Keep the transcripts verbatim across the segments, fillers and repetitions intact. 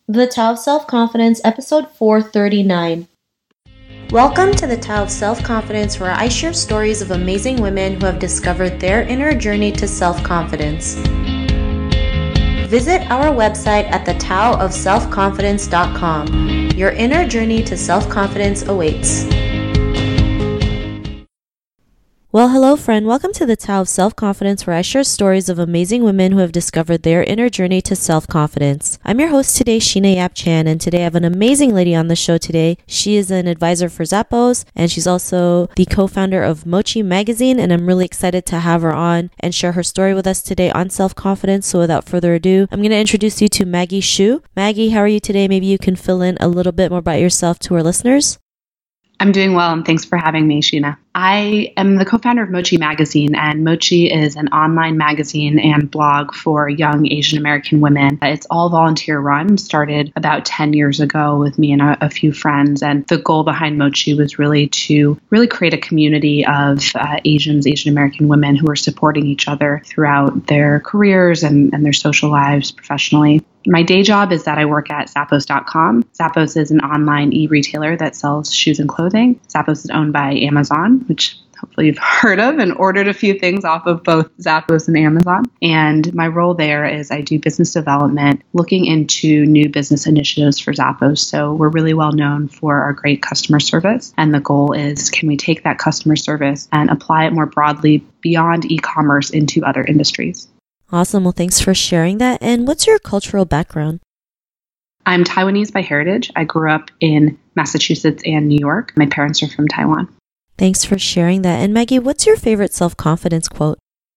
The Tao of Self-Confidence, episode four thirty-nine. Welcome to the Tao of Self-Confidence, where I share stories of amazing women who have discovered their inner journey to self-confidence. Visit our website at the tao of self confidence dot com. Your inner journey to self-confidence awaits. Well, hello friend. Welcome to the Tao of Self-Confidence, where I share stories of amazing women who have discovered their inner journey to self-confidence. I'm your host today, Sheena Yap Chan, and today I have an amazing lady on the show today. She is an advisor for Zappos, and she's also the co-founder of Mochi Magazine, and I'm really excited to have her on and share her story with us today on self-confidence. So without further ado, I'm going to introduce you to Maggie Xu. Maggie, how are you today? Maybe you can fill in a little bit more about yourself to our listeners. I'm doing well, and thanks for having me, Sheena. I am the co-founder of Mochi Magazine, and Mochi is an online magazine and blog for young Asian American women. It's all volunteer run, started about ten years ago with me and a, a few friends, and the goal behind Mochi was really to really create a community of uh, Asians, Asian American women who are supporting each other throughout their careers and, and their social lives professionally. My day job is that I work at Zappos dot com. Zappos is an online e-retailer that sells shoes and clothing. Zappos is owned by Amazon, which hopefully you've heard of, and ordered a few things off of both Zappos and Amazon. And my role there is I do business development, looking into new business initiatives for Zappos. So we're really well known for our great customer service. And the goal is, can we take that customer service and apply it more broadly beyond e-commerce into other industries? Awesome. Well, thanks for sharing that. And what's your cultural background? I'm Taiwanese by heritage. I grew up in Massachusetts and New York. My parents are from Taiwan. Thanks for sharing that. And Maggie, what's your favorite self-confidence quote?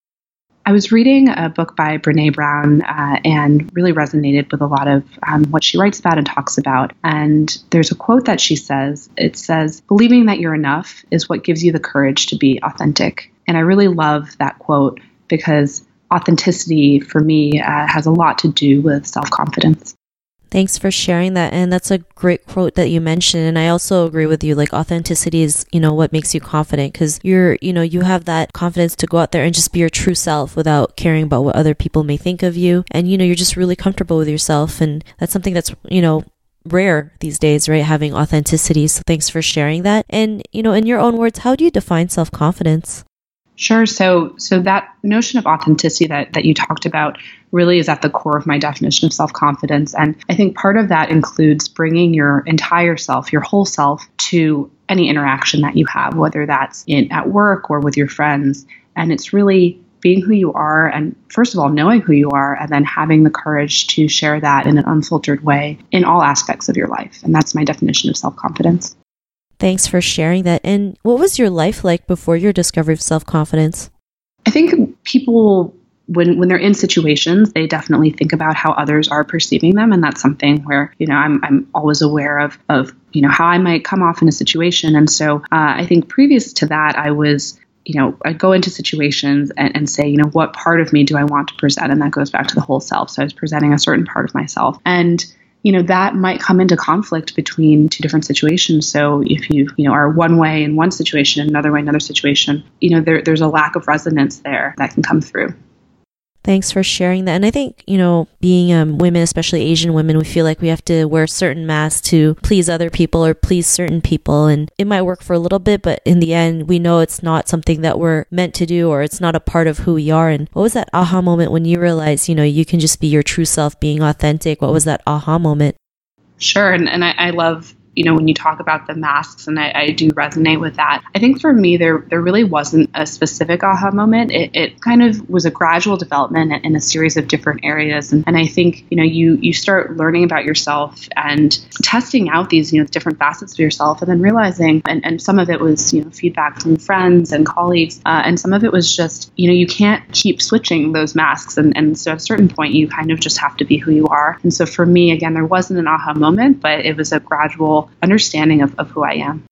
I was reading a book by Brené Brown uh, and really resonated with a lot of um, what she writes about and talks about. And there's a quote that she says. It says, "Believing that you're enough is what gives you the courage to be authentic." And I really love that quote because authenticity for me uh, has a lot to do with self-confidence. Thanks for sharing that. And that's a great quote that you mentioned. And I also agree with you. Like, authenticity is, you know, what makes you confident, because you're, you know, you have that confidence to go out there and just be your true self without caring about what other people may think of you. And, you know, you're just really comfortable with yourself. And that's something that's, you know, rare these days, right? Having authenticity. So thanks for sharing that. And, you know, in your own words, how do you define self-confidence? Sure. So so that notion of authenticity that, that you talked about really is at the core of my definition of self-confidence. And I think part of that includes bringing your entire self, your whole self, to any interaction that you have, whether that's in at work or with your friends. And it's really being who you are, and first of all, knowing who you are, and then having the courage to share that in an unfiltered way in all aspects of your life. And that's my definition of self-confidence. Thanks for sharing that. And what was your life like before your discovery of self-confidence? I think people, when when they're in situations, they definitely think about how others are perceiving them. And that's something where, you know, I'm I'm always aware of, of you know, how I might come off in a situation. And so uh, I think previous to that, I was, you know, I'd go into situations and, and say, you know, what part of me do I want to present? And that goes back to the whole self. So I was presenting a certain part of myself. And you know, that might come into conflict between two different situations. So if you, you know, are one way in one situation and another way in another situation, you know, there, there's a lack of resonance there that can come through. Thanks for sharing that. And I think, you know, being um, women, especially Asian women, we feel like we have to wear certain masks to please other people or please certain people. And it might work for a little bit, but in the end, we know it's not something that we're meant to do, or it's not a part of who we are. And what was that aha moment when you realized, you know, you can just be your true self, being authentic? What was that aha moment? Sure. And, and I, I love, you know, when you talk about the masks, and I, I do resonate with that. I think for me, there there really wasn't a specific aha moment. It, it kind of was a gradual development in a series of different areas. And, and I think, you know, you you start learning about yourself and testing out these, you know, different facets of yourself, and then realizing, and, and some of it was, you know, feedback from friends and colleagues, uh, and some of it was just, you know, you can't keep switching those masks. And, and so at a certain point, you kind of just have to be who you are. And so for me, again, there wasn't an aha moment, but it was a gradual understanding of, of who I am.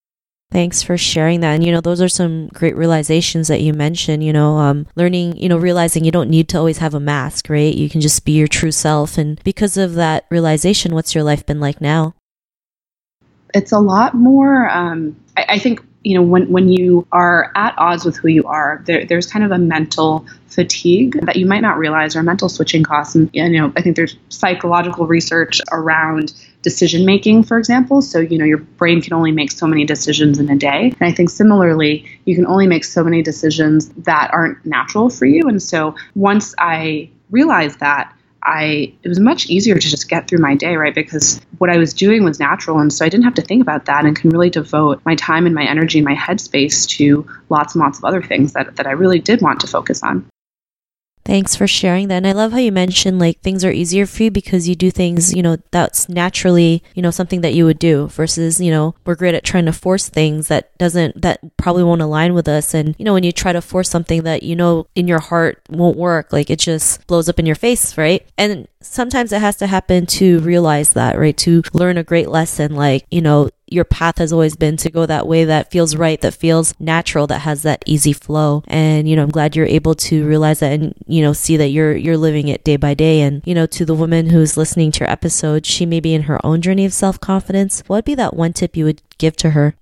Thanks for sharing that. And, you know, those are some great realizations that you mentioned, you know, um, learning, you know, realizing you don't need to always have a mask, right? You can just be your true self. And because of that realization, what's your life been like now? It's a lot more, um, I, I think you know, when, when you are at odds with who you are, there, there's kind of a mental fatigue that you might not realize, or mental switching costs. And, you know, I think there's psychological research around decision making, for example. So, you know, your brain can only make so many decisions in a day. And I think similarly, you can only make so many decisions that aren't natural for you. And so once I realized that, I it was much easier to just get through my day, right? Because what I was doing was natural. And so I didn't have to think about that and can really devote my time and my energy and my headspace to lots and lots of other things that, that I really did want to focus on. Thanks for sharing that. And I love how you mentioned like things are easier for you because you do things, you know, that's naturally, you know, something that you would do versus, you know, we're great at trying to force things that doesn't, that probably won't align with us. And, you know, when you try to force something that, you know, in your heart won't work, like it just blows up in your face, right? And sometimes it has to happen to realize that, right? To learn a great lesson, like, you know, your path has always been to go that way that feels right, that feels natural, that has that easy flow. And, you know, I'm glad you're able to realize that and, you know, see that you're you're living it day by day. And, you know, to the woman who's listening to your episode, she may be in her own journey of self-confidence. What would be that one tip you would give to her?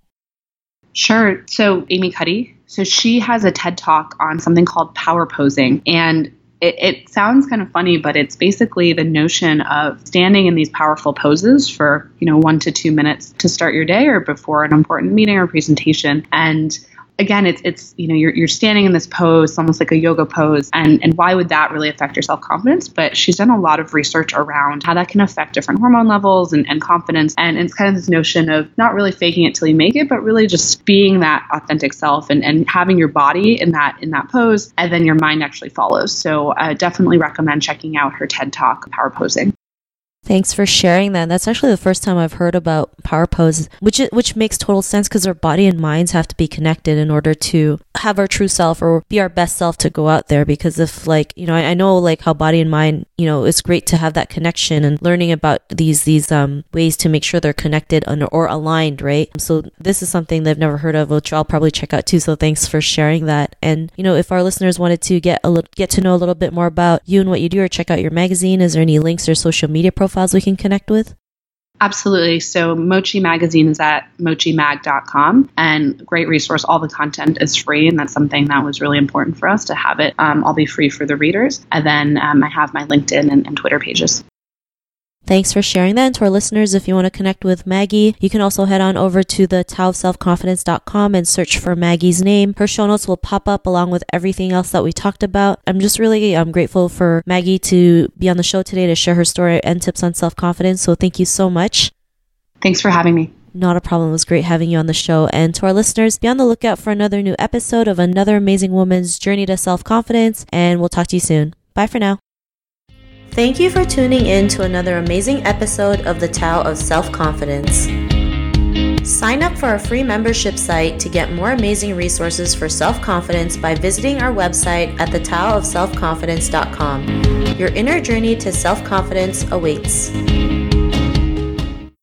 Sure. So Amy Cuddy, so she has a TED Talk on something called power posing. And It, it sounds kind of funny, but it's basically the notion of standing in these powerful poses for, you know, one to two minutes to start your day or before an important meeting or presentation. And again, it's, it's you know, you're, you're standing in this pose, almost like a yoga pose. And, and why would that really affect your self-confidence? But she's done a lot of research around how that can affect different hormone levels and, and confidence. And it's kind of this notion of not really faking it till you make it, but really just being that authentic self and, and having your body in that, in that pose. And then your mind actually follows. So I definitely recommend checking out her TED Talk, Power Posing. Thanks for sharing that. That's actually the first time I've heard about power poses, which which makes total sense because our body and minds have to be connected in order to have our true self or be our best self to go out there. Because if like, you know, I, I know like how body and mind, you know, it's great to have that connection and learning about these these um ways to make sure they're connected or aligned, right? So this is something that I've never heard of, which I'll probably check out too. So thanks for sharing that. And, you know, if our listeners wanted to get a little, get to know a little bit more about you and what you do or check out your magazine, is there any links or social media profiles we can connect with? Absolutely. So Mochi Magazine is at mochi mag dot com, and great resource. All the content is free, and that's something that was really important for us to have it um, all be free for the readers. And then um, I have my LinkedIn and, and Twitter pages. Thanks for sharing that. And to our listeners, if you want to connect with Maggie, you can also head on over to the tao of self confidence dot com and search for Maggie's name. Her show notes will pop up along with everything else that we talked about. I'm just really I'm grateful for Maggie to be on the show today to share her story and tips on self-confidence. So thank you so much. Thanks for having me. Not a problem. It was great having you on the show. And to our listeners, be on the lookout for another new episode of another amazing woman's journey to self-confidence. And we'll talk to you soon. Bye for now. Thank you for tuning in to another amazing episode of the Tao of Self-Confidence. Sign up for our free membership site to get more amazing resources for self-confidence by visiting our website at the tao of self confidence dot com. Your inner journey to self-confidence awaits.